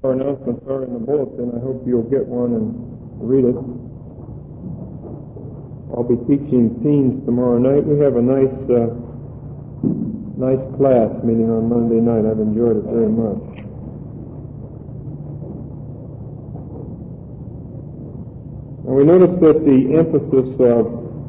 Our announcements are in the bulletin. I hope you'll get one and read it. I'll be teaching teens tomorrow night. We have a nice class meeting on Monday night. I've enjoyed it very much. And we notice that the emphasis of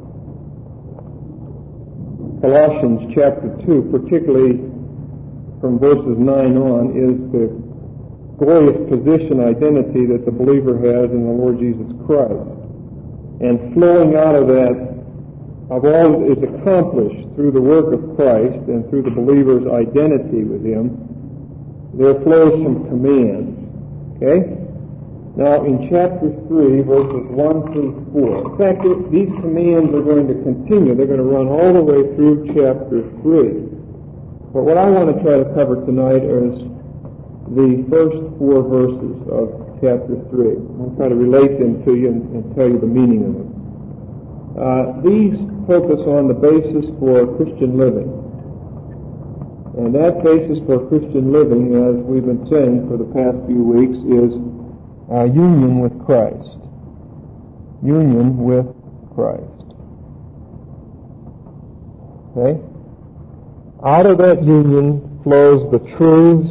Colossians chapter 2, particularly from verses 9 on, is the glorious position identity that the believer has in the Lord Jesus Christ. And flowing out of that, of all that is accomplished through the work of Christ and through the believer's identity with Him, there flows some commands. Okay? Now, in chapter 3, verses 1 through 4, in fact, these commands are going to continue. They're going to run all the way through chapter 3. But what I want to try to cover tonight is the first 4 verses of chapter 3. I'll try to relate them to you and tell you the meaning of them. These focus on the basis for Christian living. And that basis for Christian living, as we've been saying for the past few weeks, is union with Christ. Union with Christ. Okay? Out of that union flows the truths,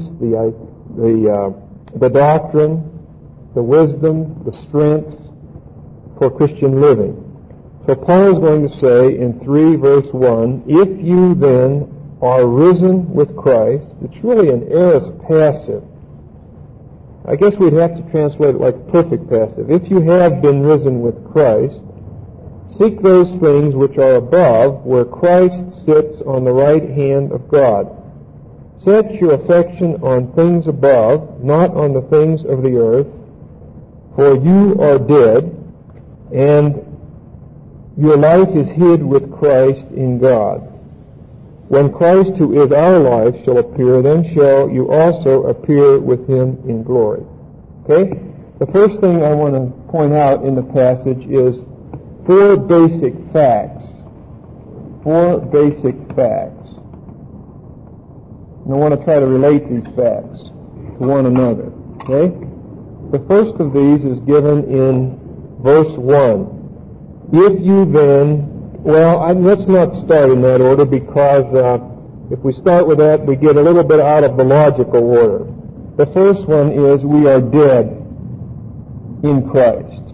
the doctrine, the wisdom, the strength for Christian living. So Paul is going to say in 3 verse 1, if you then are risen with Christ, it's really an aorist passive. I guess we'd have to translate it like perfect passive. If you have been risen with Christ, seek those things which are above, where Christ sits on the right hand of God. Set your affection on things above, not on the things of the earth, for you are dead, and your life is hid with Christ in God. When Christ, who is our life, shall appear, then shall you also appear with Him in glory. Okay? The first thing I want to point out in the passage is 4 basic facts. 4 basic facts. And I want to try to relate these facts to one another. Okay? The first of these is given in verse 1. If you then, let's not start in that order, because if we start with that, we get a little bit out of the logical order. The first one is we are dead in Christ.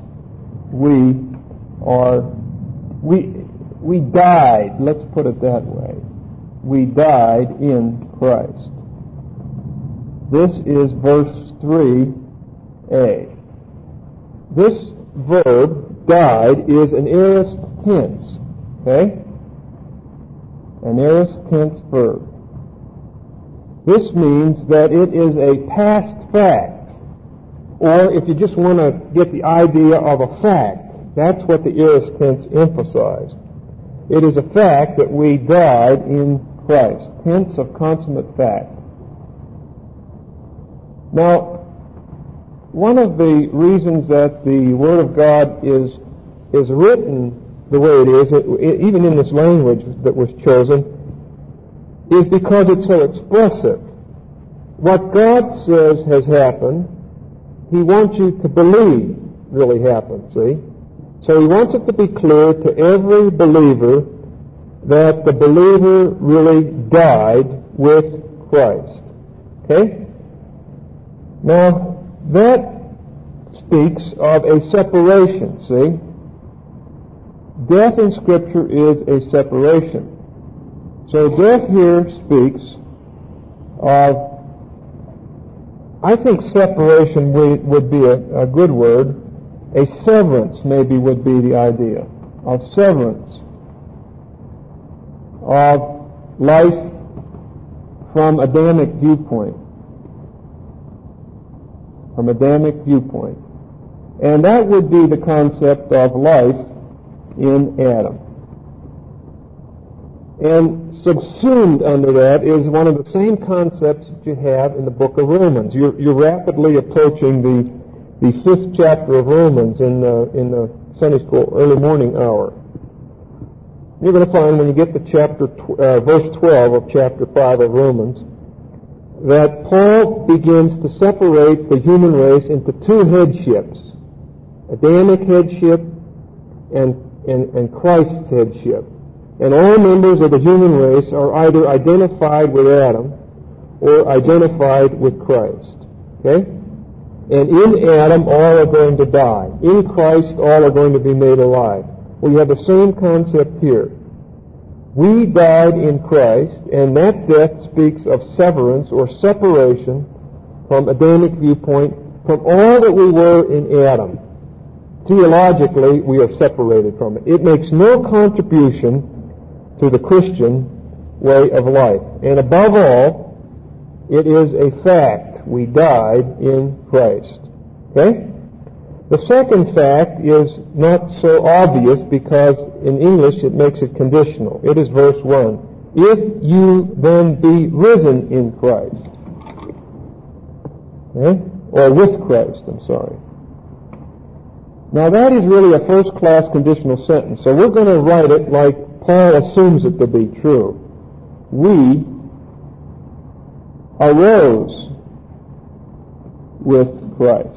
We died, let's put it that way. We died in Christ. This is verse 3a. This verb, died, is an aorist tense. Okay? An aorist tense verb. This means that it is a past fact. Or if you just want to get the idea of a fact, that's what the aorist tense emphasized. It is a fact that we died in Christ. Tense of consummate fact. Now, one of the reasons that the Word of God is written the way it is, even in this language that was chosen, is because it's so expressive. What God says has happened, He wants you to believe really happened, see? So He wants it to be clear to every believer that the believer really died with Christ. Okay? Now, that speaks of a separation, see? Death in Scripture is a separation. So death here speaks of, I think separation would be a good word. A severance maybe would be the idea of severance of life from Adamic viewpoint. From Adamic viewpoint. And that would be the concept of life in Adam. And subsumed under that is one of the same concepts that you have in the book of Romans. You're rapidly approaching the 5th chapter of Romans in the Sunday school early morning hour. You're going to find when you get to verse 12 of chapter 5 of Romans, that Paul begins to separate the human race into two headships, Adamic headship and Christ's headship. And all members of the human race are either identified with Adam or identified with Christ. Okay? And in Adam, all are going to die. In Christ, all are going to be made alive. We have the same concept here. We died in Christ, and that death speaks of severance or separation from Adamic viewpoint from all that we were in Adam. Theologically, we are separated from it. It makes no contribution to the Christian way of life. And above all, it is a fact. We died in Christ. Okay? The second fact is not so obvious because in English it makes it conditional. It is verse 1. If you then be risen in Christ. Okay? Or with Christ, I'm sorry. Now that is really a first-class conditional sentence, so we're going to write it like Paul assumes it to be true. We arose with Christ.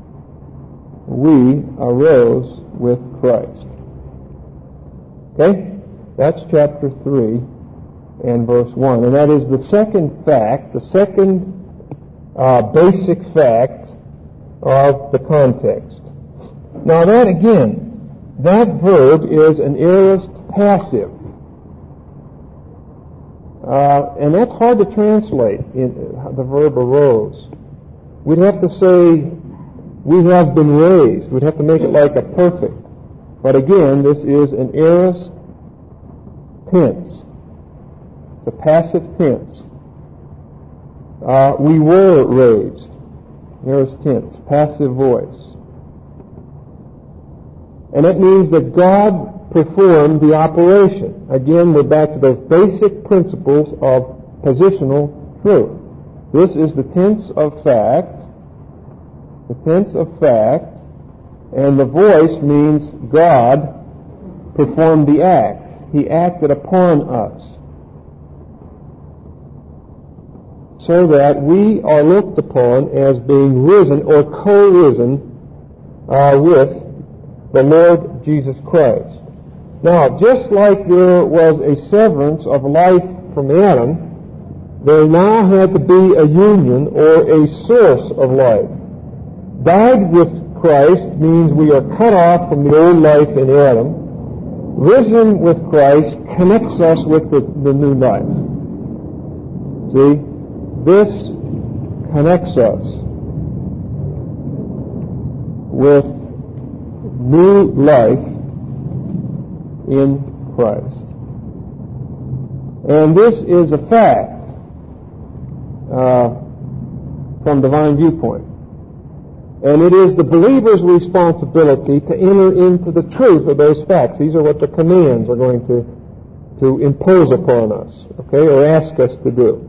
We arose with Christ. Okay? That's chapter 3 and verse 1. And that is the second fact, the second basic fact of the context. Now that again, that verb is an aorist passive. And that's hard to translate in the verb arose. We'd have to say, we have been raised. We'd have to make it like a perfect. But again, this is an aorist tense. It's a passive tense. We were raised. Aorist tense, passive voice. And it means that God performed the operation. Again, we're back to those basic principles of positional truth. This is the tense of fact. The tense of fact. And the voice means God performed the act. He acted upon us. So that we are looked upon as being risen or co-risen with the Lord Jesus Christ. Now, just like there was a severance of life from Adam, there now had to be a union or a source of life. Died with Christ means we are cut off from the old life in Adam. Risen with Christ connects us with the new life. See? This connects us with new life in Christ. And this is a fact from divine viewpoint. And it is the believer's responsibility to enter into the truth of those facts. These are what the commands are going to impose upon us, okay, or ask us to do.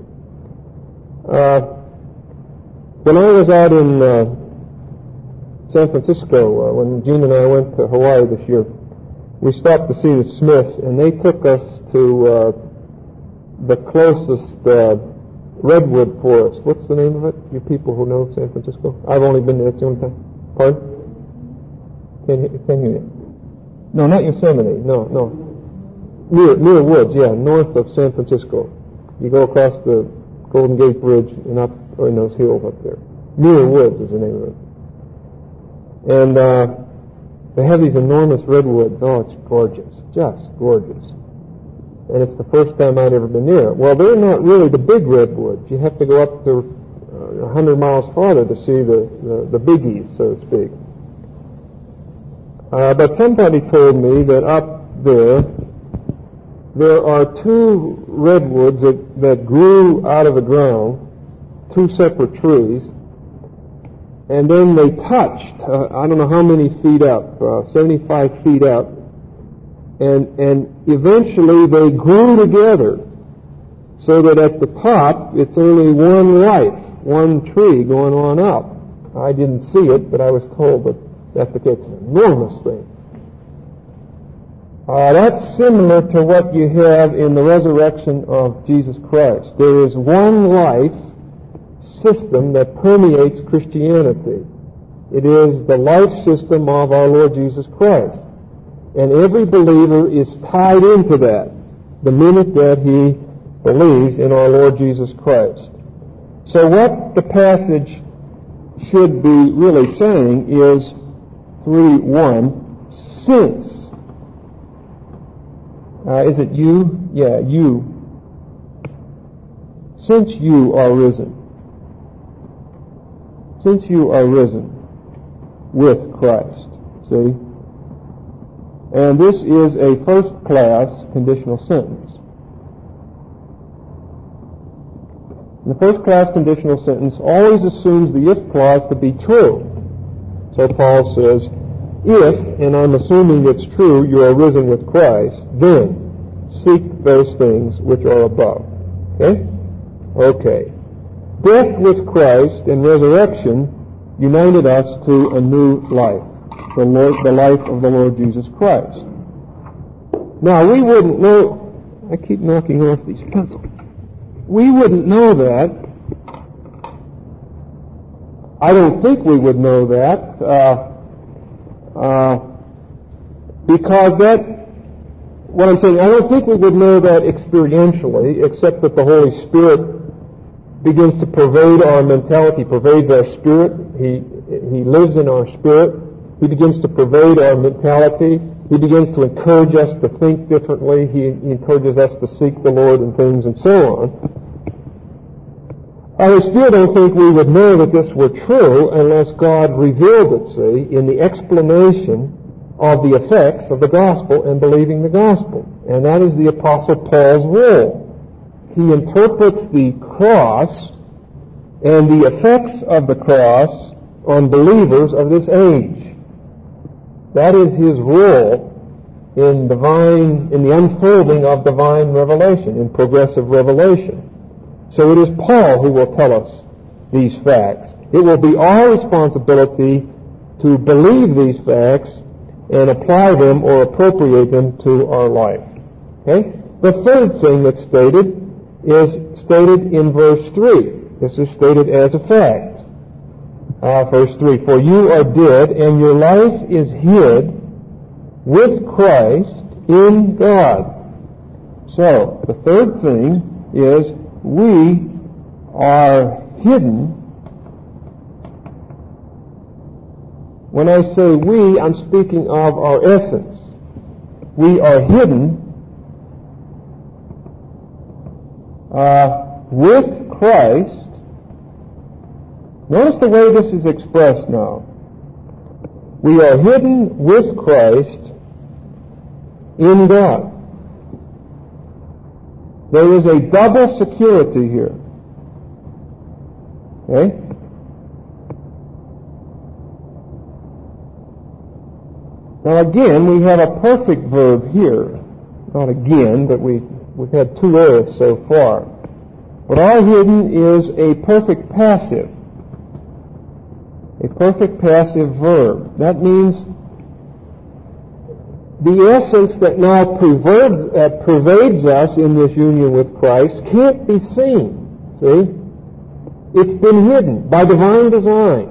When I was out in San Francisco, when Gene and I went to Hawaii this year, we stopped to see the Smiths, and they took us to the closest redwood forest. What's the name of it? You people who know San Francisco? I've only been there. It's the only time. Pardon? Can you? No, not Yosemite. No. Muir Woods, yeah, north of San Francisco. You go across the Golden Gate Bridge and up in those hills up there. Muir Woods is the name of it. And they have these enormous redwoods. Oh, it's gorgeous. Just gorgeous. And it's the first time I'd ever been near it. Well, they're not really the big redwoods. You have to go up to 100 miles farther to see the biggies, so to speak. But somebody told me that up there are two redwoods that grew out of the ground, two separate trees, and then they touched, I don't know how many feet up, 75 feet up, and eventually they grew together so that at the top it's only one life, one tree going on up. I didn't see it, but I was told that that's the case. It's an enormous thing. That's similar to what you have in the resurrection of Jesus Christ. There is one life system that permeates Christianity. It is the life system of our Lord Jesus Christ. And every believer is tied into that the minute that he believes in our Lord Jesus Christ. So what the passage should be really saying is 3:1, since. Is it you? Yeah, you. Since you are risen. Since you are risen with Christ. See? And this is a first-class conditional sentence. The first-class conditional sentence always assumes the if clause to be true. So Paul says, if, and I'm assuming it's true, you are risen with Christ, then seek those things which are above. Okay? Okay. Death with Christ and resurrection united us to a new life, the life of the Lord Jesus Christ. Now, we wouldn't know, I keep knocking off these pencils. We wouldn't know that. I don't think we would know that, because what I'm saying, I don't think we would know that experientially, except that the Holy Spirit begins to pervade our mentality, pervades our spirit. He lives in our spirit. He begins to pervade our mentality. He begins to encourage us to think differently. He encourages us to seek the Lord and things and so on. I still don't think we would know that this were true unless God revealed it, see, in the explanation of the effects of the gospel and believing the gospel. And that is the Apostle Paul's role. He interprets the cross and the effects of the cross on believers of this age. That is his role in the unfolding of divine revelation, in progressive revelation. So it is Paul who will tell us these facts. It will be our responsibility to believe these facts and apply them or appropriate them to our life. Okay? The third thing that's stated is stated in verse 3. This is stated as a fact. Verse 3, for you are dead, and your life is hid with Christ in God. So, the third thing is we are hidden. When I say we, I'm speaking of our essence. We are hidden with Christ. Notice the way this is expressed now. We are hidden with Christ in God. There is a double security here. Okay? Now again, we have a perfect verb here. Not again, but we've had two errors so far. But our hidden is a perfect passive. A perfect passive verb. That means the essence that now pervades us in this union with Christ can't be seen. See? It's been hidden by divine design.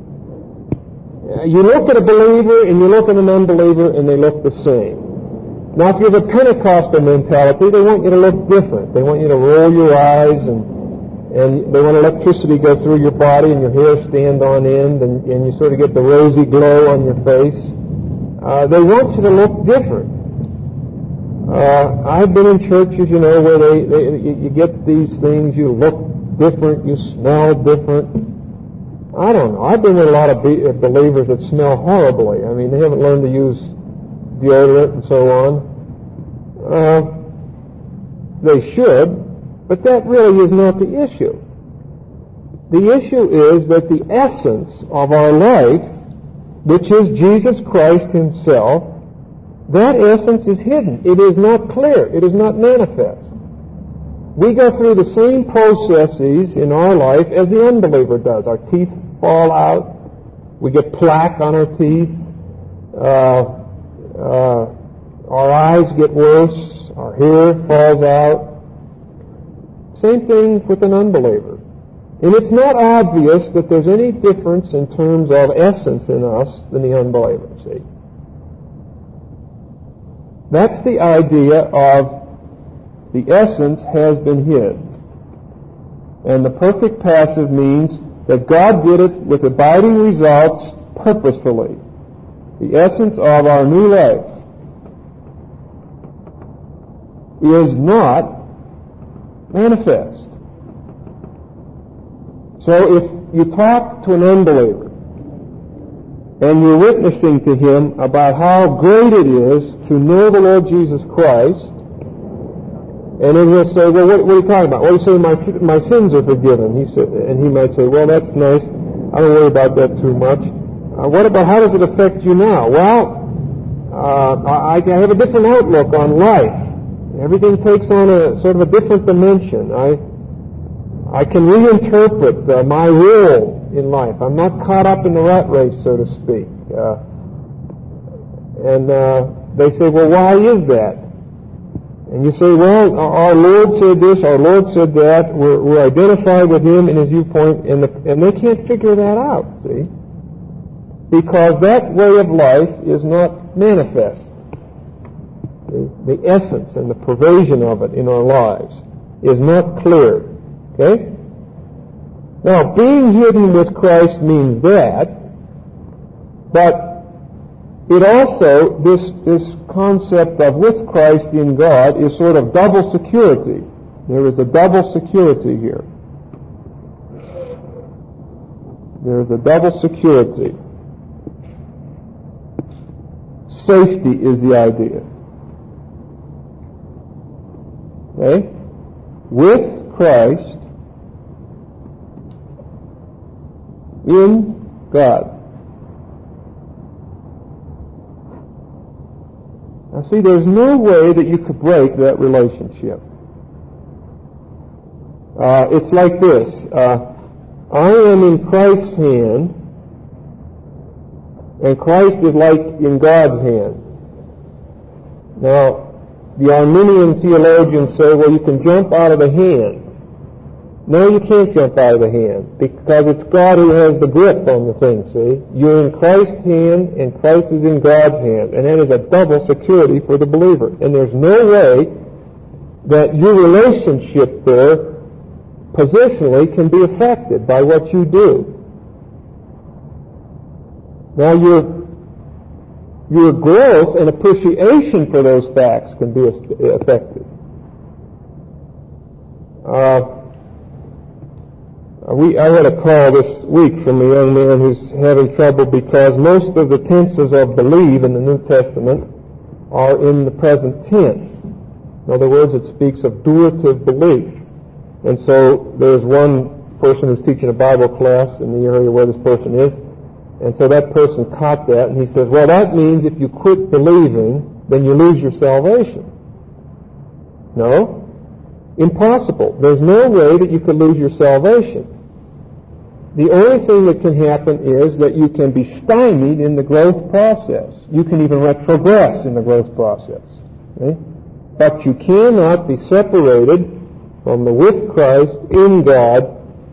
You look at a believer and you look at an unbeliever and they look the same. Now, if you have a Pentecostal mentality, they want you to look different. They want you to roll your eyes and they want electricity to go through your body and your hair stand on end and you sort of get the rosy glow on your face. They want you to look different. I've been in churches, you know, where you get these things, you look different, you smell different. I don't know. I've been with a lot of believers that smell horribly. I mean, they haven't learned to use deodorant and so on. They should, but that really is not the issue. The issue is that the essence of our life, which is Jesus Christ himself, that essence is hidden. It is not clear. It is not manifest. We go through the same processes in our life as the unbeliever does. Our teeth fall out. We get plaque on our teeth. Our eyes get worse. Our hair falls out. Same thing with an unbeliever. And it's not obvious that there's any difference in terms of essence in us than the unbeliever, see? That's the idea of the essence has been hid. And the perfect passive means that God did it with abiding results purposefully. The essence of our new life is not manifest. So if you talk to an unbeliever and you're witnessing to him about how great it is to know the Lord Jesus Christ, and then he'll say, well, what are you talking about? Well, you say, my sins are forgiven. And he might say, well, that's nice. I don't worry about that too much. What about, how does it affect you now? Well, I have a different outlook on life. Everything takes on a sort of a different dimension. I can reinterpret my role in life. I'm not caught up in the rat race, so to speak. And they say, well, why is that? And you say, well, our Lord said this, our Lord said that. We're identified with Him in His viewpoint, and they can't figure that out, see? Because that way of life is not manifest. The essence and the pervasion of it in our lives is not clear. Okay? Now, being hidden with Christ means that, but it also, this concept of with Christ in God is sort of double security. There is a double security here. There is a double security. Safety is the idea. Okay? With Christ in God. Now see, there's no way that you could break that relationship. It's like this. I am in Christ's hand, and Christ is like in God's hand. Now, the Arminian theologians say, well, you can jump out of the hand. No, you can't jump out of the hand, because it's God who has the grip on the thing, see? You're in Christ's hand, and Christ is in God's hand, and that is a double security for the believer. And there's no way that your relationship there positionally can be affected by what you do. Now, your growth and appreciation for those facts can be affected. I had a call this week from a young man who's having trouble because most of the tenses of believe in the New Testament are in the present tense. In other words, it speaks of durative belief. And so there's one person who's teaching a Bible class in the area where this person is, and so that person caught that, and he says, well, that means if you quit believing, then you lose your salvation. No? Impossible. There's no way that you could lose your salvation. The only thing that can happen is that you can be stymied in the growth process. You can even retrogress in the growth process. Okay? But you cannot be separated from the with Christ in God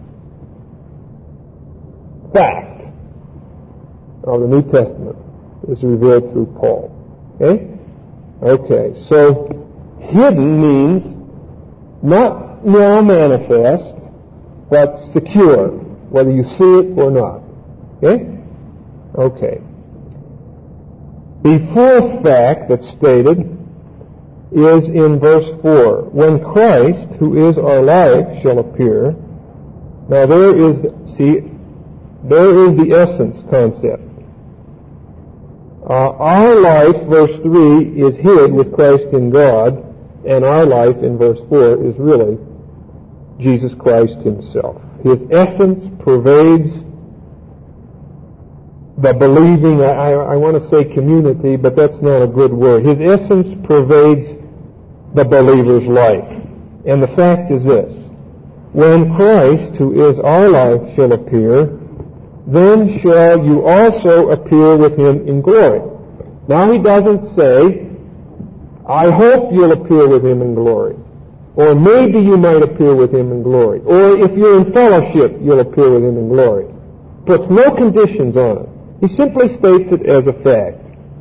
fact of the New Testament is revealed through Paul. Okay? Okay, so hidden means not now manifest, but secure, whether you see it or not. Okay? Okay. The fourth fact that's stated is in verse 4. When Christ, who is our life, shall appear. Now there is the essence concept. Our life, verse 3, is hid with Christ in God, and our life, in verse 4, is really Jesus Christ Himself. His essence pervades the believing, I want to say community, but that's not a good word. His essence pervades the believer's life. And the fact is this: when Christ, who is our life, shall appear, then shall you also appear with Him in glory. Now He doesn't say, I hope you'll appear with Him in glory. Or maybe you might appear with him in glory. Or if you're in fellowship, you'll appear with him in glory. Puts no conditions on it. He simply states it as a fact.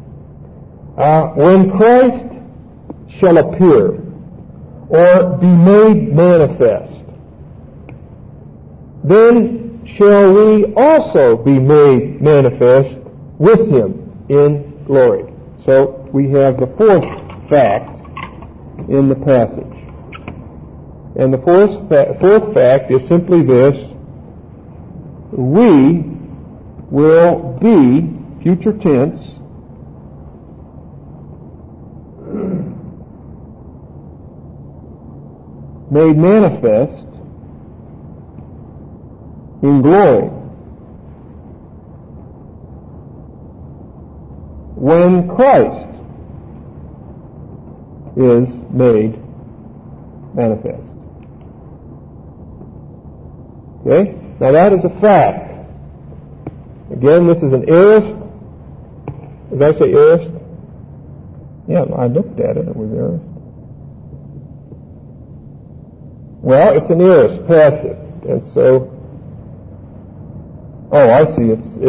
When Christ shall appear or be made manifest, then shall we also be made manifest with him in glory. So we have the fourth fact in the passage. And the fourth fact is simply this: we will be, future tense, made manifest in glory when Christ is made manifest. Okay? Now that is a fact. Again, this is an aorist. Did I say aorist? Yeah, I looked at it. It was aorist. Well, it's an aorist, passive. And so, oh, I see.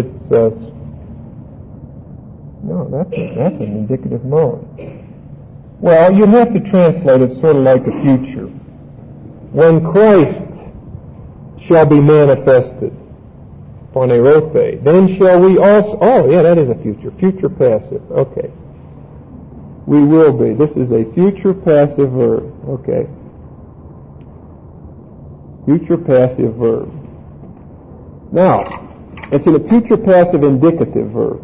No, that's an indicative mode. Well, you have to translate it sort of like a future. When Christ shall be manifested, phanerothe, then shall we also, oh yeah, that is a future passive, okay. We will be. This is a future passive verb, okay. Future passive verb. Now, it's a future passive indicative verb.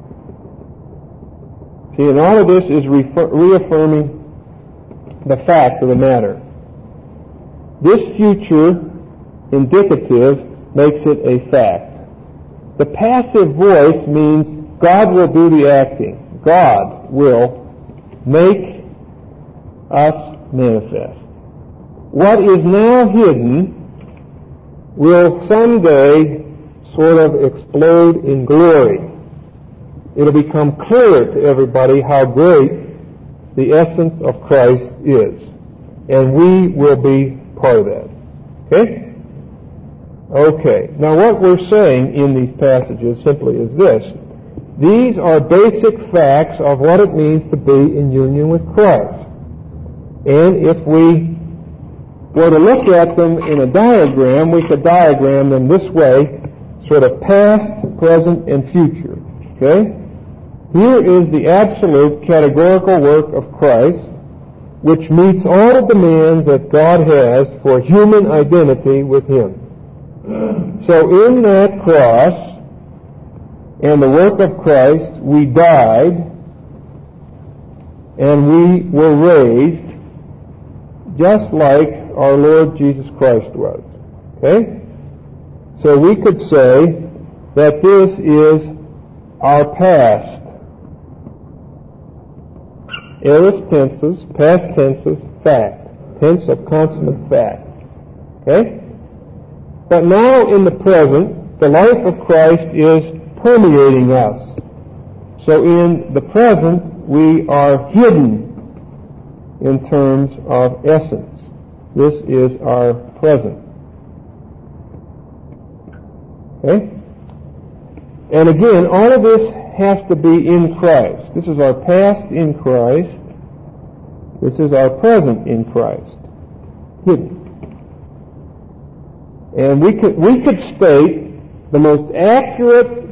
See, and all of this is reaffirming the fact of the matter. This future indicative makes it a fact. The passive voice means God will do the acting. God will make us manifest. What is now hidden will someday sort of explode in glory. It'll become clear to everybody how great the essence of Christ is. And we will be part of that. Okay? Okay. Now what we're saying in these passages simply is this. These are basic facts of what it means to be in union with Christ. And if we were to look at them in a diagram, we could diagram them this way, sort of past, present, and future. Okay? Here is the absolute categorical work of Christ, which meets all the demands that God has for human identity with Him. So in that cross and the work of Christ, we died and we were raised just like our Lord Jesus Christ was. Okay? So we could say that this is our past. Aorist tenses, past tenses, fact. Tense of consummate fact. Okay? But now in the present, the life of Christ is permeating us. So in the present, we are hidden in terms of essence. This is our present. Okay? And again, all of this has to be in Christ. This is our past in Christ. This is our present in Christ. Hidden. And we could state the most accurate,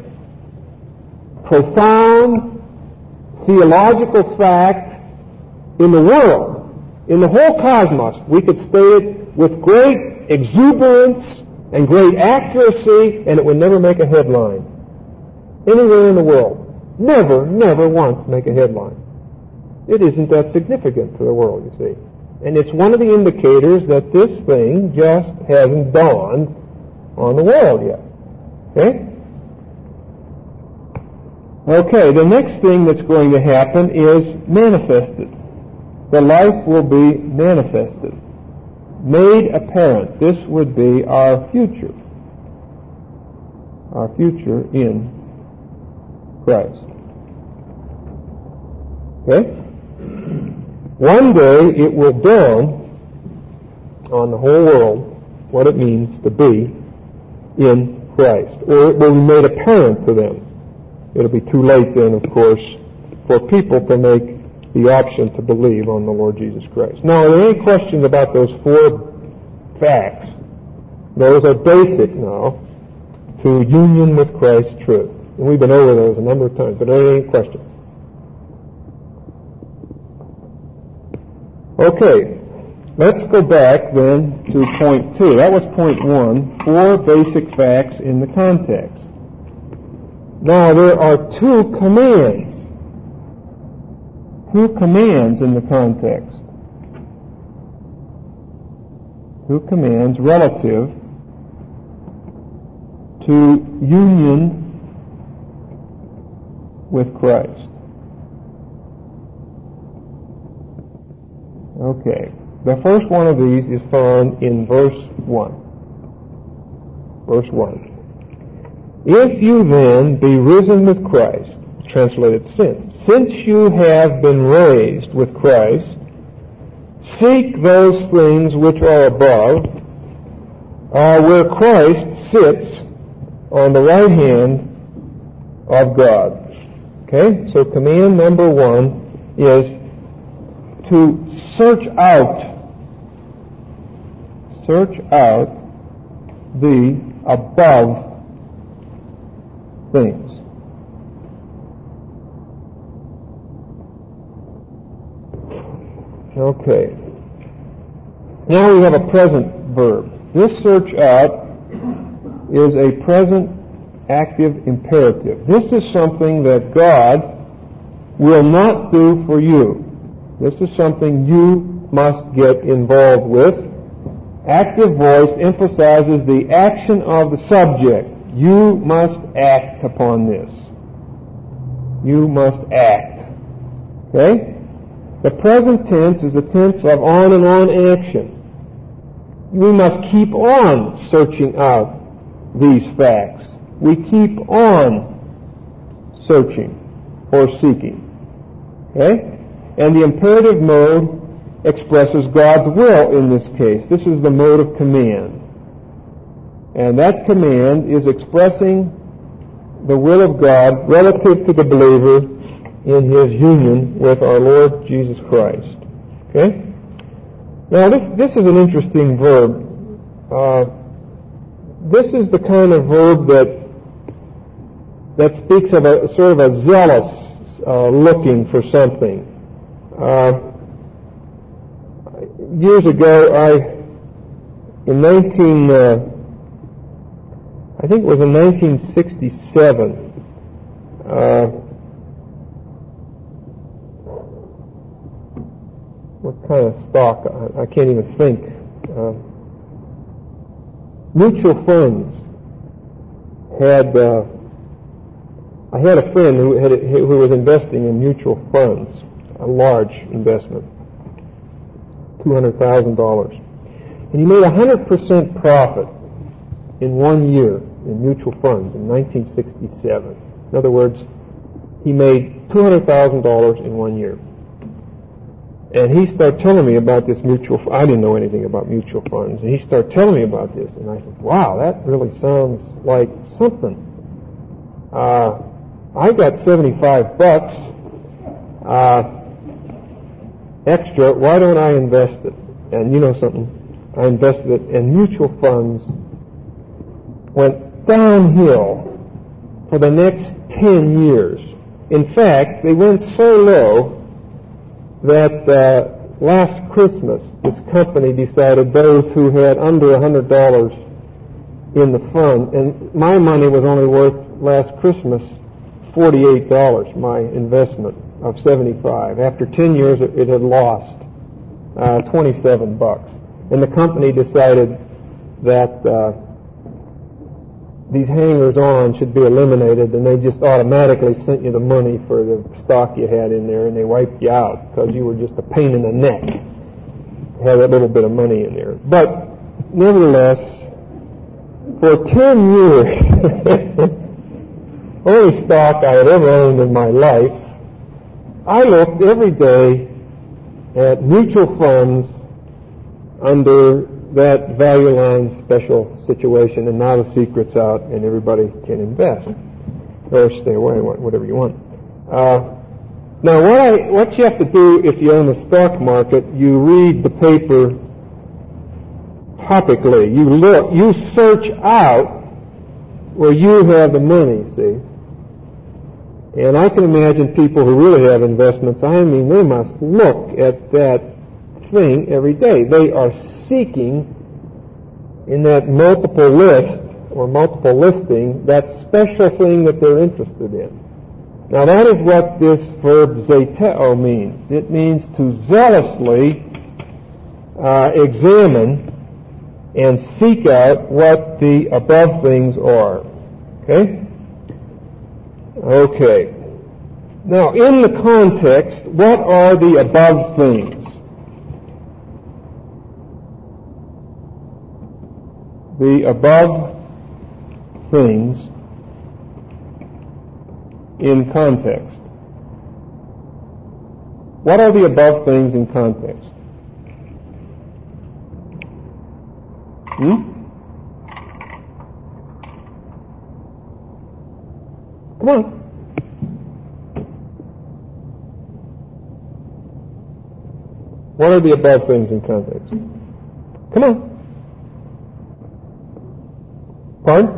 profound, theological fact in the world, in the whole cosmos. We could state it with great exuberance and great accuracy, and it would never make a headline. Anywhere in the world. Never once make a headline. It isn't that significant to the world, you see. And it's one of the indicators that this thing just hasn't dawned on the world yet. Okay? Okay, the next thing that's going to happen is manifested. The life will be manifested. Made apparent. This would be our future. Our future in Christ. Okay? One day it will dawn on the whole world what it means to be in Christ, or it will be made apparent to them. It'll be too late then, of course, for people to make the option to believe on the Lord Jesus Christ. Now, are there any questions about those 4 facts? Those are basic now to union with Christ's truth. And we've been over those a number of times, but are there any questions? Okay, let's go back then to point 2. That was point 1, 4 basic facts in the context. Now there are 2 commands. 2 commands in the context. 2 commands relative to union with Christ. Okay. The first one of these is found in verse 1. Verse 1. If you then be risen with Christ, translated since you have been raised with Christ, seek those things which are above, where Christ sits on the right hand of God. Okay, so command number 1 is to search out the above things. Okay. Now we have a present verb. This search out is a present active imperative. This is something that God will not do for you. This is something you must get involved with. Active voice emphasizes the action of the subject. You must act upon this. You must act. Okay? The present tense is the tense of on and on action. We must keep on searching out these facts. We keep on searching or seeking. Okay? And the imperative mode expresses God's will in this case. This is the mode of command. And that command is expressing the will of God relative to the believer in his union with our Lord Jesus Christ. Okay? Now this is an interesting verb. This is the kind of verb that speaks of a sort of a zealous looking for something. Years ago, I think it was in 1967, what kind of stock? I can't even think. Mutual funds had. I had a friend who was investing in mutual funds, a large investment, $200,000, and he made 100% profit in 1 year in mutual funds in 1967. In other words, he made $200,000 in 1 year. And he started telling me about this mutual fund. I didn't know anything about mutual funds. And he started telling me about this. And I said, wow, that really sounds like something. I got $75 extra. Why don't I invest it? And you know something? I invested it, and mutual funds went downhill for the next 10 years. In fact, they went so low that last Christmas, this company decided those who had under $100 in the fund, and my money was only worth last Christmas $48, my investment of $75. After 10 years, it had lost $27. And the company decided that these hangers-on should be eliminated, and they just automatically sent you the money for the stock you had in there, and they wiped you out because you were just a pain in the neck. You had that little bit of money in there. But nevertheless, for 10 years, only stock I had ever owned in my life, I looked every day at mutual funds under that value line special situation, and now the secret's out and everybody can invest. Or stay away, whatever you want. Now, what you have to do if you own the stock market, you read the paper topically. You search out where you have the money, see. And I can imagine people who really have investments, I mean, they must look at that thing every day. They are seeking in that multiple list or multiple listing that special thing that they're interested in. Now that is what this verb zeteo means. It means to zealously examine and seek out what the above things are. Okay? Okay. Now, in the context, what are the above things? The above things in context. What are the above things in context? Come on. What are the above things in context? Come on. Pardon?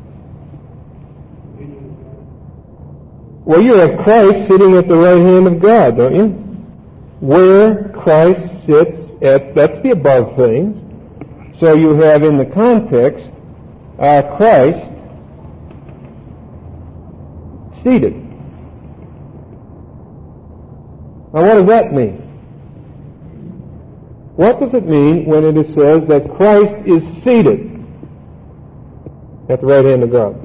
Well, you have Christ sitting at the right hand of God, don't you? Where Christ sits that's the above things. So you have in the context, Christ seated. Now what does that mean? What does it mean when it says that Christ is seated at the right hand of God?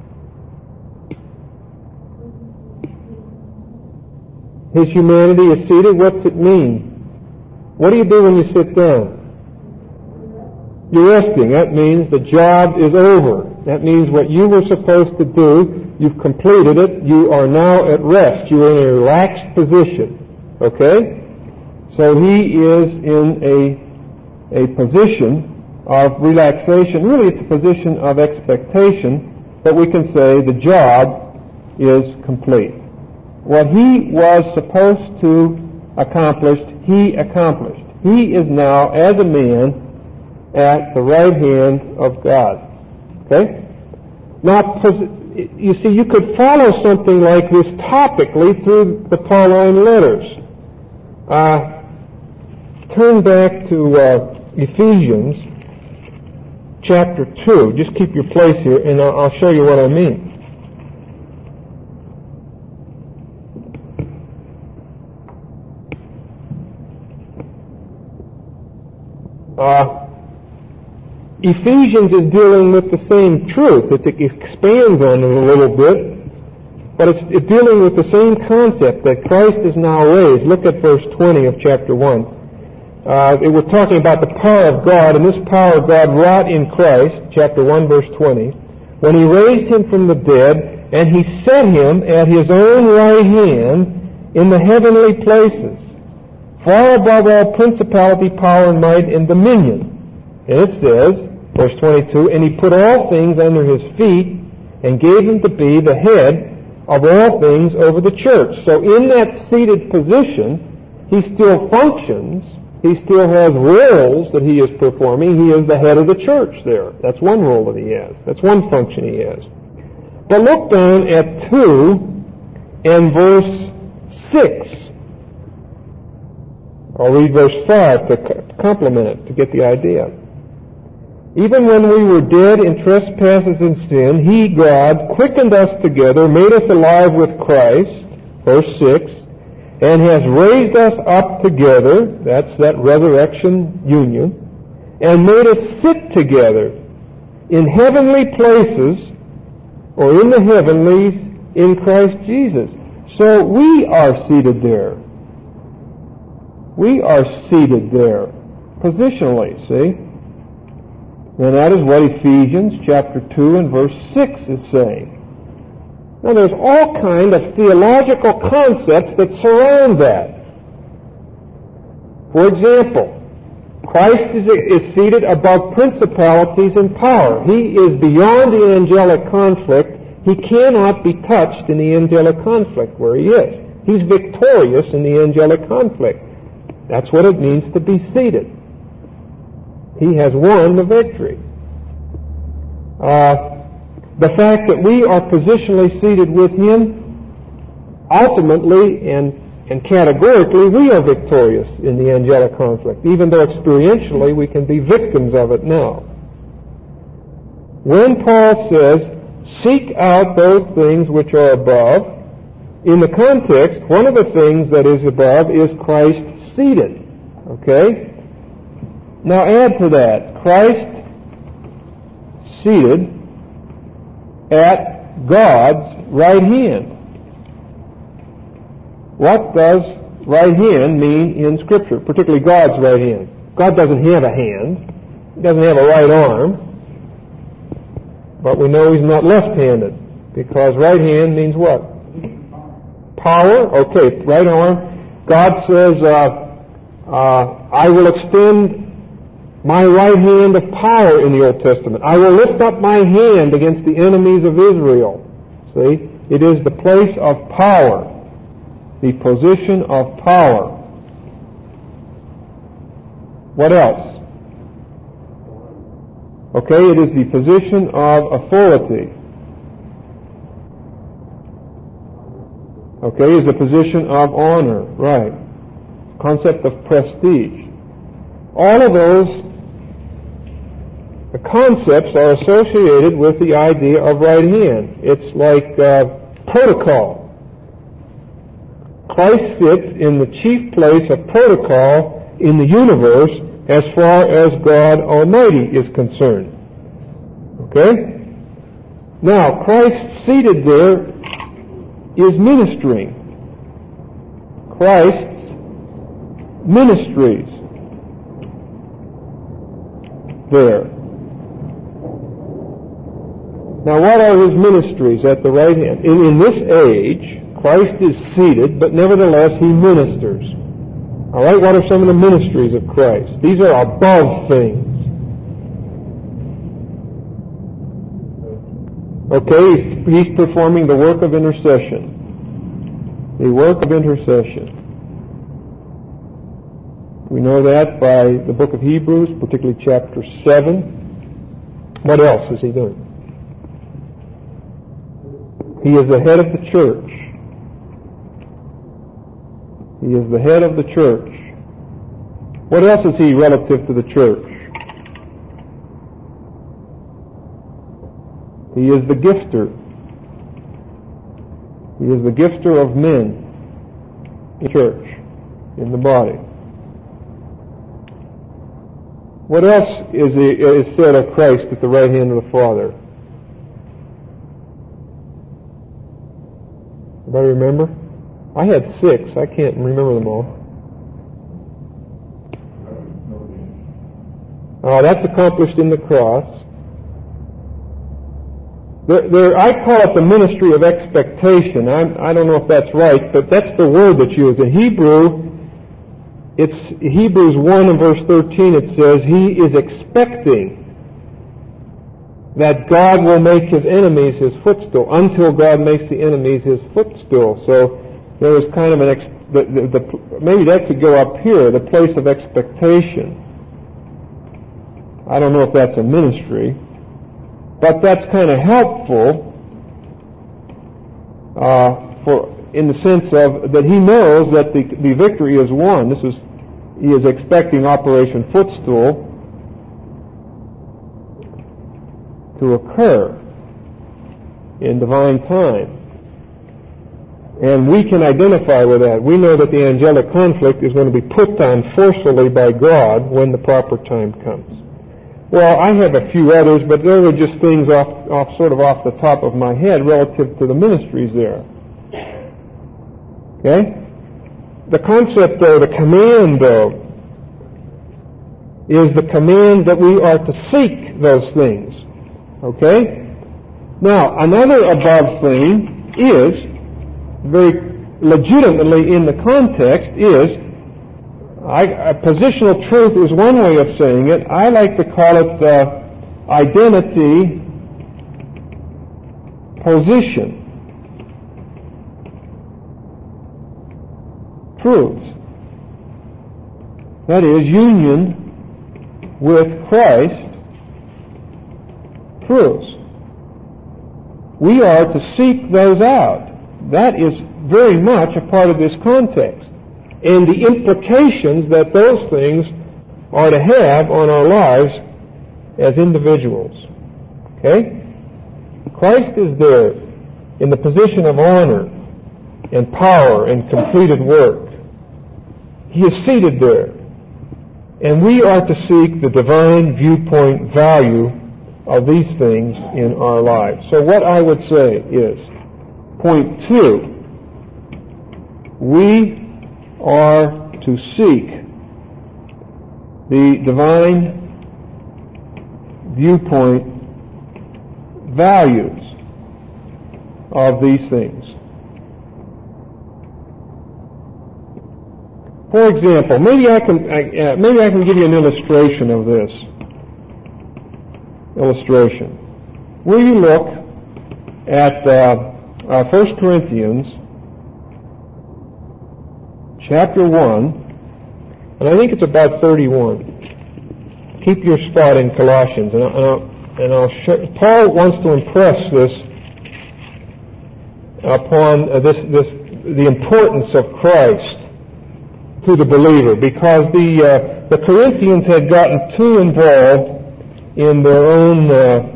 His humanity is seated. What's it mean? What do you do when you sit down? You're resting. That means the job is over. That means what you were supposed to do, you've completed it. You are now at rest. You are in a relaxed position. Okay? So he is in a position of relaxation. Really, it's a position of expectation, but we can say the job is complete. What he was supposed to accomplish, he accomplished. He is now, as a man, at the right hand of God. Okay? Now, you see, you could follow something like this topically through the Pauline letters. Turn back to Ephesians chapter 2. Just keep your place here, and I'll show you what I mean. Ephesians is dealing with the same truth. It expands on it a little bit, but it's dealing with the same concept that Christ is now raised. Look at verse 20 of chapter 1. We're talking about the power of God, and this power of God wrought in Christ, chapter 1, verse 20, when he raised him from the dead, and he set him at his own right hand in the heavenly places, far above all principality, power, and might, and dominion. And it says, verse 22, and he put all things under his feet, and gave him to be the head of all things over the church. So in that seated position, he still functions. He still has roles that he is performing. He is the head of the church there. That's one role that he has. That's one function he has. But look down at 2 and verse 6. I'll read verse 5 to complement it, to get the idea. Even when we were dead in trespasses and sin, he, God, quickened us together, made us alive with Christ, verse 6, and has raised us up together, that's that resurrection union, and made us sit together in heavenly places, or in the heavenlies, in Christ Jesus. So we are seated there. We are seated there, positionally, see? And that is what Ephesians chapter 2 and verse 6 is saying. Now there's all kind of theological concepts that surround that. For example, Christ is seated above principalities and power. He is beyond the angelic conflict. He cannot be touched in the angelic conflict where he is. He's victorious in the angelic conflict. That's what it means to be seated. He has won the victory. The fact that we are positionally seated with him, ultimately and categorically, we are victorious in the angelic conflict, even though experientially we can be victims of it now. When Paul says, seek out those things which are above, in the context, one of the things that is above is Christ seated. Okay? Now add to that, Christ seated at God's right hand. What does right hand mean in Scripture, particularly God's right hand? God doesn't have a hand. He doesn't have a right arm. But we know he's not left-handed, because right hand means what? Power. Okay, right arm. God says, I will extend my right hand of power in the Old Testament. I will lift up my hand against the enemies of Israel. See? It is the place of power. The position of power. What else? Okay, it is the position of authority. Okay, it is the position of honor. Right. Concept of prestige. All of those concepts are associated with the idea of right hand. It's like protocol. Christ sits in the chief place of protocol in the universe as far as God Almighty is concerned. Okay? Now, Christ seated there is ministering. Christ's ministries there. Now, what are his ministries at the right hand? In this age, Christ is seated, but nevertheless he ministers. All right, what are some of the ministries of Christ? These are above things. Okay, he's performing the work of intercession. The work of intercession. We know that by the book of Hebrews, particularly chapter 7. What else is he doing? He is the head of the church. He is the head of the church. What else is he relative to the church? He is the gifter. He is the gifter of men in the church, in the body. What else is said of Christ at the right hand of the Father? Anybody remember? I had 6. I can't remember them all. That's accomplished in the cross. I call it the ministry of expectation. I don't know if that's right, but that's the word that's used. In Hebrew, it's Hebrews 1 and verse 13, it says, he is expecting that God will make his enemies his footstool, until God makes the enemies his footstool. So there was kind of maybe that could go up here, the place of expectation. I don't know if that's a ministry, but that's kind of helpful in the sense of that he knows that the victory is won. He is expecting Operation Footstool to occur in divine time. And we can identify with that. We know that the angelic conflict is going to be put on forcefully by God when the proper time comes. Well, I have a few others, but those are just things off the top of my head relative to the ministries there. Okay? The concept, though, the command, though, is the command that we are to seek those things. Okay? Now, another above thing is, very legitimately in the context, is Positional truth is one way of saying it. I like to call it identity position truths. That is, union with Christ truths. We are to seek those out. That is very much a part of this context. And the implications that those things are to have on our lives as individuals. Okay? Christ is there in the position of honor and power and completed work. He is seated there. And we are to seek the divine viewpoint value of these things in our lives. So what I would say is, point 2, we are to seek the divine viewpoint values of these things. For example, maybe I can give you an illustration of this. Illustration. We look at 1 Corinthians chapter 1, and I think it's about 31. Keep your spot in Colossians, and I'll show, Paul wants to impress this upon the importance of Christ to the believer, because the Corinthians had gotten too involved in their own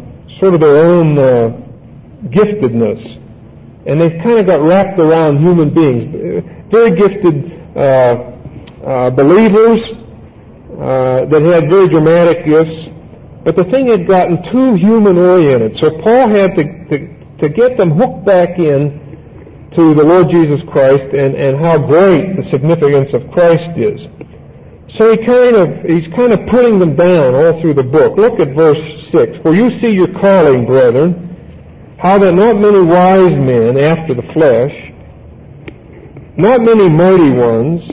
giftedness, and they kind of got wrapped around human beings, very gifted believers that had very dramatic gifts, but the thing had gotten too human-oriented. So Paul had to get them hooked back in to the Lord Jesus Christ and how great the significance of Christ is. So he's kind of putting them down all through the book. Look at verse 6. For you see your calling, brethren, how that not many wise men after the flesh, not many mighty ones,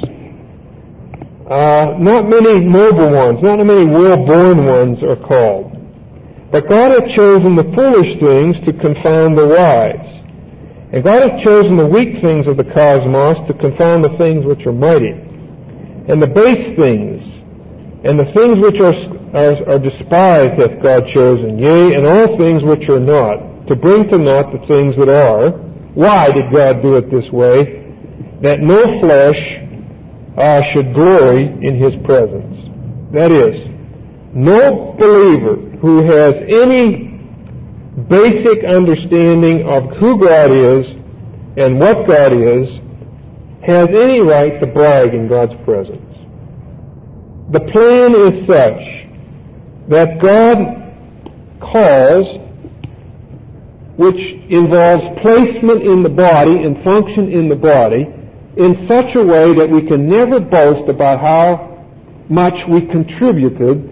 not many noble ones, not many well-born ones are called. But God hath chosen the foolish things to confound the wise. And God hath chosen the weak things of the cosmos to confound the things which are mighty, and the base things, and the things which are despised hath God chosen, yea, and all things which are not, to bring to naught the things that are. Why did God do it this way? That no flesh should glory in His presence. That is, no believer who has any basic understanding of who God is and what God is has any right to brag in God's presence. The plan is such that God calls, which involves placement in the body and function in the body, in such a way that we can never boast about how much we contributed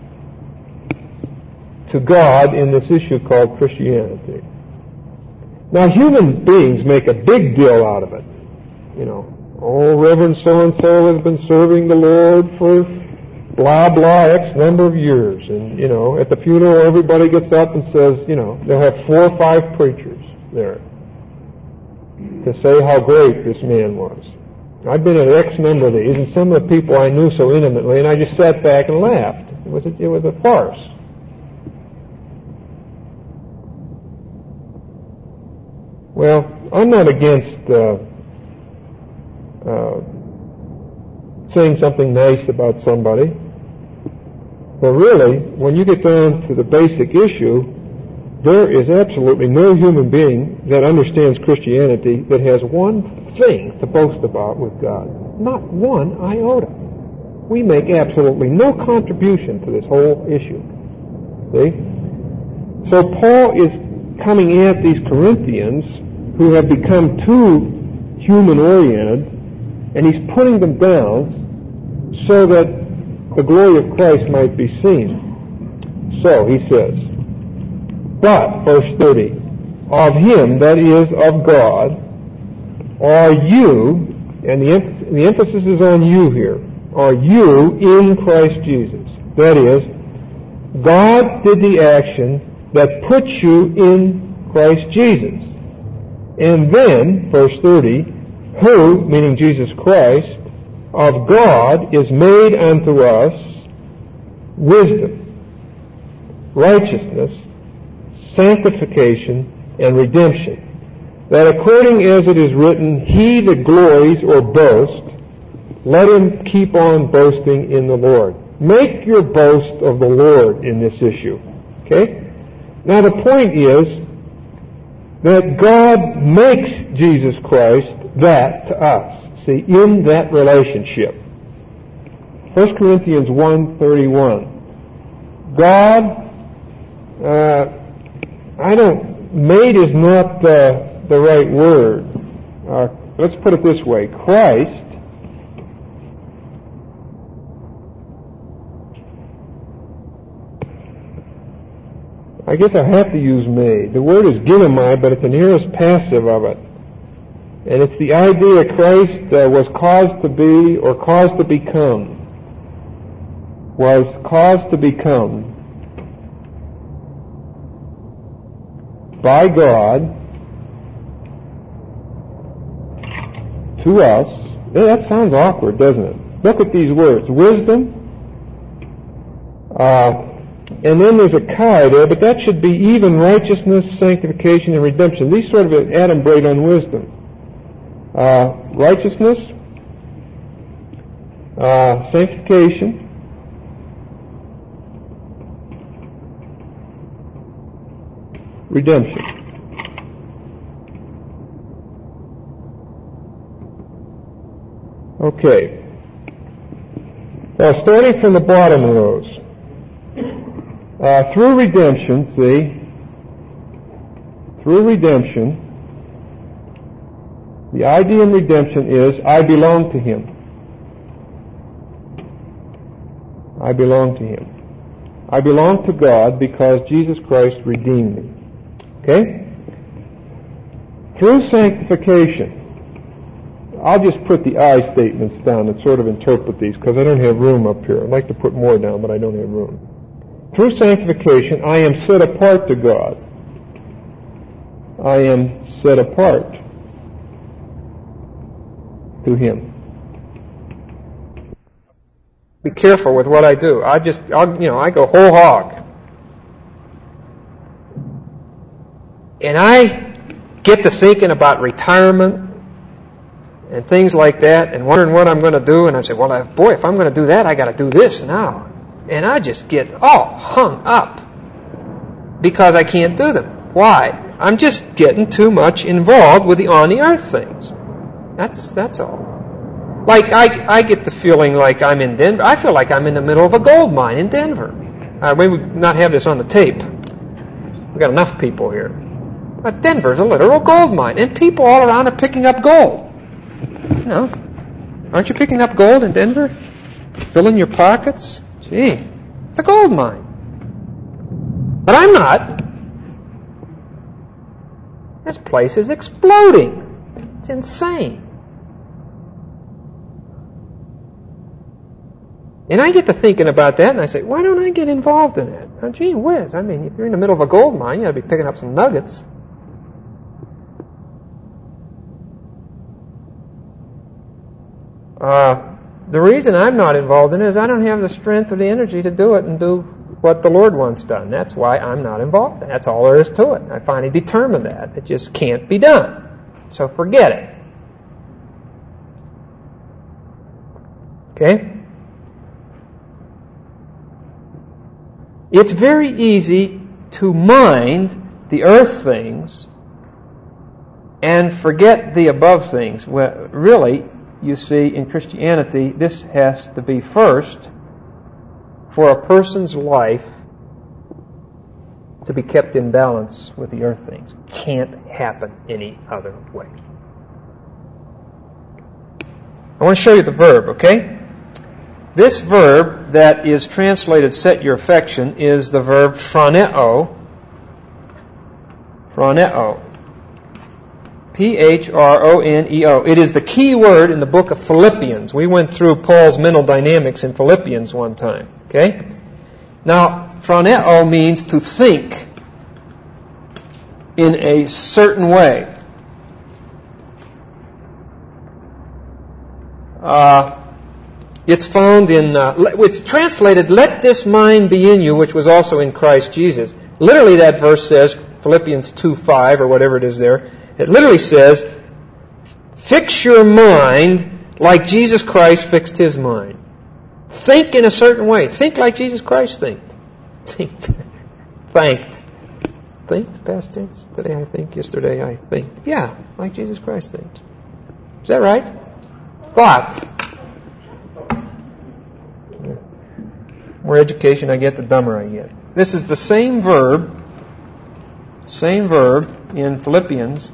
to God in this issue called Christianity. Now, human beings make a big deal out of it. You know, oh, Reverend so-and-so has been serving the Lord for blah, blah, X number of years. And, you know, at the funeral, everybody gets up and says, you know, they'll have 4 or 5 preachers there to say how great this man was. I've been at X number of these, and some of the people I knew so intimately, and I just sat back and laughed. It was a farce. Well, I'm not against saying something nice about somebody, but really, when you get down to the basic issue, there is absolutely no human being that understands Christianity that has one thing to boast about with God. Not one iota. We make absolutely no contribution to this whole issue. See? So Paul is coming at these Corinthians who have become too human-oriented, and he's putting them down so that the glory of Christ might be seen. So, he says, but, verse 30, of Him, that is, of God, are you, and the emphasis is on you here, are you in Christ Jesus. That is, God did the action that puts you in Christ Jesus. And then, verse 30, who, meaning Jesus Christ, of God is made unto us wisdom, righteousness, sanctification, and redemption, that according as it is written, he that glories or boasts, let him keep on boasting in the Lord. Make your boast of the Lord in this issue. Okay? Now the point is that God makes Jesus Christ that to us. See, in that relationship. 1 Corinthians 1:31. God, made is not the right word. Let's put it this way. Christ I guess I have to use made. The word is ginomai, but it's an aorist passive of it. And it's the idea Christ was caused to be or caused to become. Was caused to become by God to us. Yeah, that sounds awkward, doesn't it? Look at these words. Wisdom, and then there's a chi there, but that should be even righteousness, sanctification, and redemption. These sort of adumbrate on wisdom. Righteousness, sanctification, redemption. Okay. Now, starting from the bottom rows. Through redemption, through redemption, the idea in redemption is, I belong to Him. I belong to Him. I belong to God because Jesus Christ redeemed me. Okay? Through sanctification, I'll just put the I statements down and sort of interpret these because I don't have room up here. I'd like to put more down, but I don't have room. Through sanctification, I am set apart to God. I am set apart to Him. Be careful with what I do. I go whole hog. And I get to thinking about retirement and things like that and wondering what I'm going to do. And I say, well, if I'm going to do that, I got to do this now. And I just get all hung up because I can't do them. Why? I'm just getting too much involved with the on-the-earth things. That's all. Like, I get the feeling like I'm in Denver. I feel like I'm in the middle of a gold mine in Denver. We would not have this on the tape. We've got enough people here. But Denver's a literal gold mine, and people all around are picking up gold. You know, aren't you picking up gold in Denver? Filling your pockets? Gee, it's a gold mine. But I'm not. This place is exploding. It's insane. And I get to thinking about that, and I say, why don't I get involved in that? Oh, gee whiz. I mean, if you're in the middle of a gold mine, you ought to be picking up some nuggets. The reason I'm not involved in it is I don't have the strength or the energy to do it and do what the Lord wants done. That's why I'm not involved. That's all there is to it. I finally determined that. It just can't be done. So forget it. Okay? It's very easy to mind the earth things and forget the above things. Well, really, you see, in Christianity, this has to be first for a person's life to be kept in balance with the earth things. Can't happen any other way. I want to show you the verb, okay? This verb that is translated set your affection is the verb phroneo. Phroneo. P-H-R-O-N-E-O. It is the key word in the book of Philippians. We went through Paul's mental dynamics in Philippians one time. Okay? Now, phroneo means to think in a certain way. It's found in, it's translated, "Let this mind be in you, which was also in Christ Jesus." Literally that verse says, Philippians 2:5 or whatever it is there, it literally says, fix your mind like Jesus Christ fixed his mind. Think in a certain way. Think like Jesus Christ thinked. Thanked. Thinked, past tense. Today I think, yesterday I thinked. Yeah, like Jesus Christ thinked. Is that right? Thought. The more education I get, the dumber I get. This is the same verb in Philippians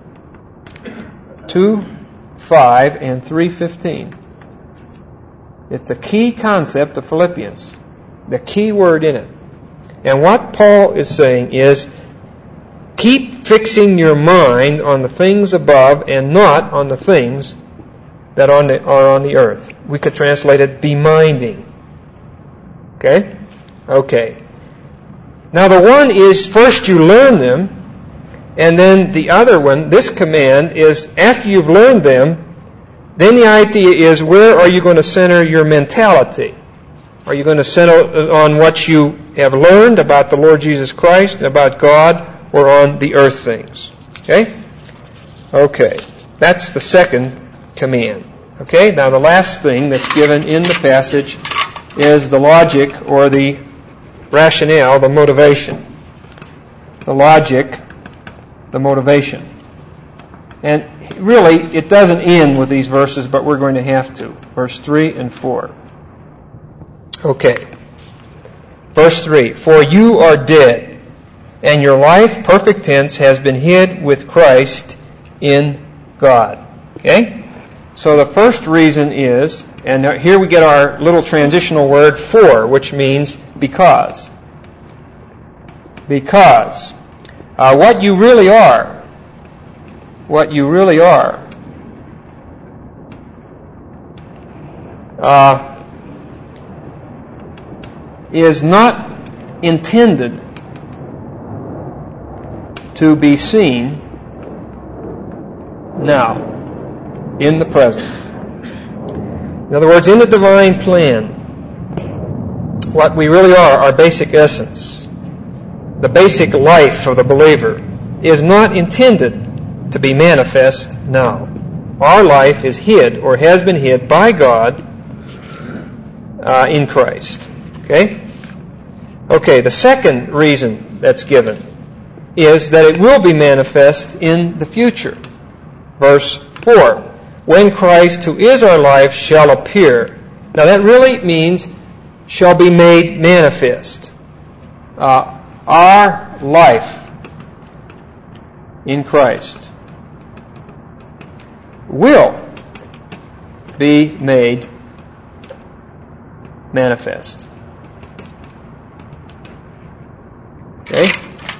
2:5 and 3:15. It's a key concept of Philippians, the key word in it. And what Paul is saying is, keep fixing your mind on the things above and not on the things that are on the earth. We could translate it, be minding. Okay? Okay. Now the one is, first you learn them, and then the other one, this command, is after you've learned them, then the idea is, where are you going to center your mentality? Are you going to center on what you have learned about the Lord Jesus Christ, about God, or on the earth things? Okay? Okay. That's the second command. Okay? Now the last thing that's given in the passage is the logic or the rationale, the motivation. The logic, the motivation. And really, it doesn't end with these verses, but we're going to have to. Verse 3 and 4. Okay. Verse 3. For you are dead, and your life, perfect tense, has been hid with Christ in God. Okay? So the first reason is, and here we get our little transitional word for, which means because. Because. What you really are is not intended to be seen now, in the present. In other words, in the divine plan, what we really are, our basic essence, the basic life of the believer, is not intended to be manifest now. Our life is hid, or has been hid, by God in Christ. Okay? Okay, the second reason that's given is that it will be manifest in the future. Verse 4. When Christ, who is our life, shall appear. Now that really means shall be made manifest. Our life in Christ will be made manifest. Okay?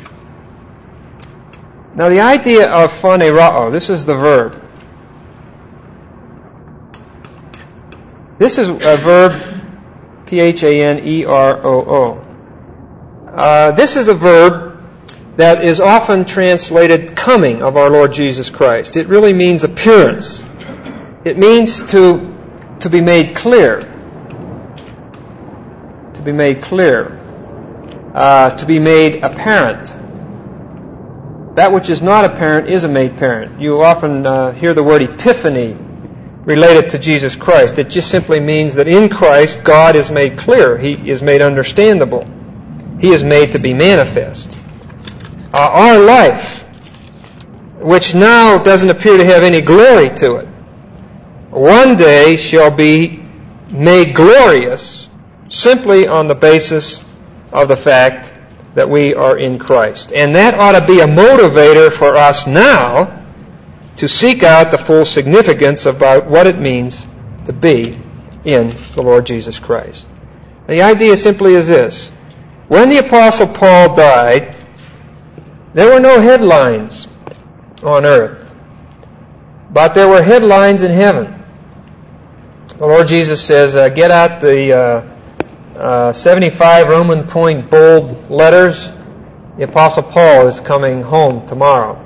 Now the idea of phanerao, this is the verb. This is a verb, Phaneroo. This is a verb that is often translated coming of our Lord Jesus Christ. It really means appearance. It means to be made clear. To be made clear. To be made apparent. That which is not apparent is made apparent. You often hear the word epiphany related to Jesus Christ. It just simply means that in Christ, God is made clear. He is made understandable. He is made to be manifest. Our life, which now doesn't appear to have any glory to it, one day shall be made glorious simply on the basis of the fact that we are in Christ. And that ought to be a motivator for us now to seek out the full significance about what it means to be in the Lord Jesus Christ. The idea simply is this. When the Apostle Paul died, there were no headlines on earth But there were headlines in heaven. The Lord Jesus says, get out the 75 Roman point bold letters. The Apostle Paul is coming home tomorrow.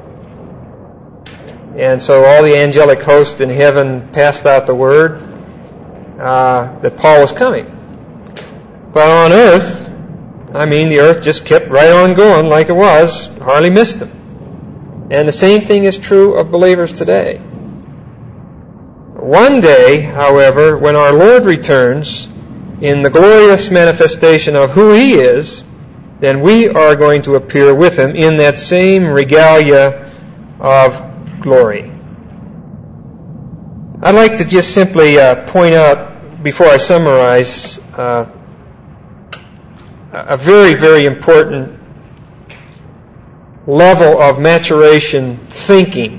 And so all the angelic host in heaven passed out the word that Paul was coming. But on earth, the earth just kept right on going like it was, hardly missed him. And the same thing is true of believers today. One day, however, when our Lord returns in the glorious manifestation of who He is, then we are going to appear with Him in that same regalia of glory. I'd like to just simply point out, before I summarize, a very, very important level of maturation thinking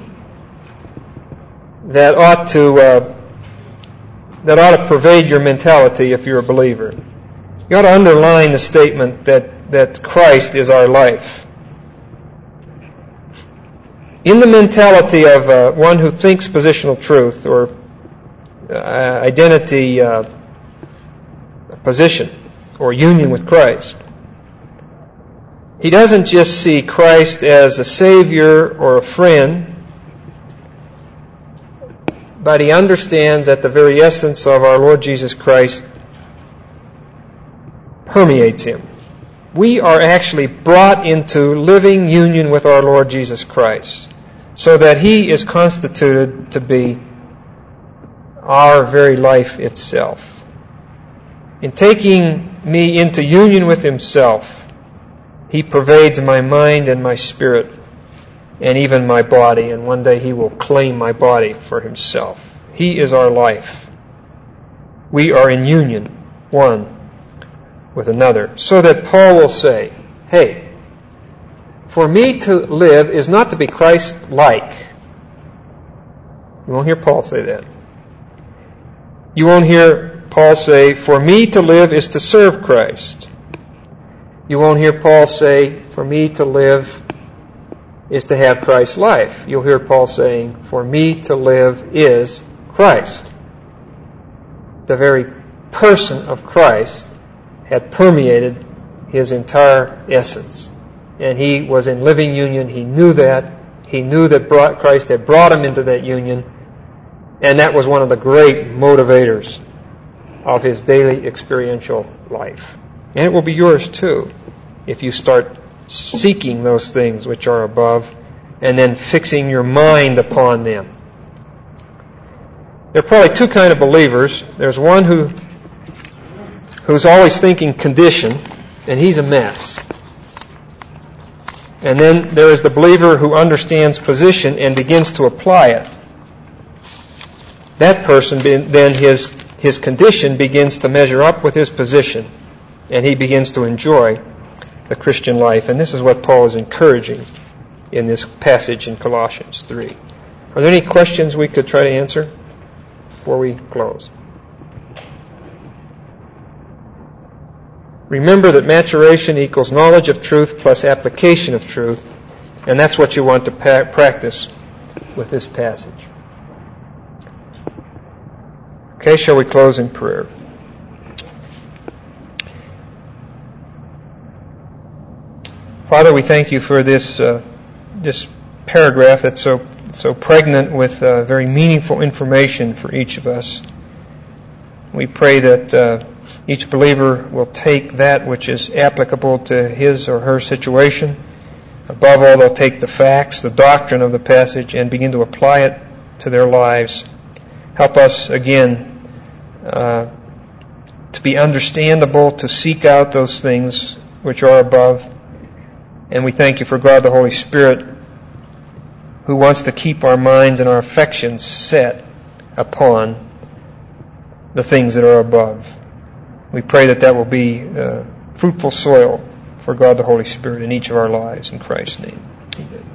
that ought to pervade your mentality if you're a believer. You ought to underline the statement that Christ is our life. In the mentality of one who thinks positional truth or identity position or union with Christ, he doesn't just see Christ as a Savior or a friend, but he understands that the very essence of our Lord Jesus Christ permeates him. We are actually brought into living union with our Lord Jesus Christ, so that He is constituted to be our very life itself. In taking me into union with Himself, He pervades my mind and my spirit and even my body, and one day He will claim my body for Himself. He is our life. We are in union, one with another, so that Paul will say, hey, for me to live is not to be Christ-like. You won't hear Paul say that. You won't hear Paul say, for me to live is to serve Christ. You won't hear Paul say, for me to live is to have Christ's life. You'll hear Paul saying, for me to live is Christ. The very person of Christ had permeated his entire essence. And he was in living union. He knew that. He knew that Christ had brought him into that union. And that was one of the great motivators of his daily experiential life. And it will be yours too, if you start seeking those things which are above and then fixing your mind upon them. There are probably two kinds of believers. There's one who's always thinking condition, and he's a mess. And then there is the believer who understands position and begins to apply it. That person, then his condition begins to measure up with his position, and he begins to enjoy the Christian life. And this is what Paul is encouraging in this passage in Colossians 3. Are there any questions we could try to answer before we close? Remember that maturation equals knowledge of truth plus application of truth, and that's what you want to practice with this passage. Okay, shall we close in prayer? Father, we thank you for this paragraph that's so pregnant with very meaningful information for each of us. We pray that each believer will take that which is applicable to his or her situation. Above all, they'll take the facts, the doctrine of the passage, and begin to apply it to their lives. Help us again to be understandable, to seek out those things which are above. And we thank you for God the Holy Spirit, who wants to keep our minds and our affections set upon the things that are above. We pray that will be fruitful soil for God the Holy Spirit in each of our lives. In Christ's name, amen.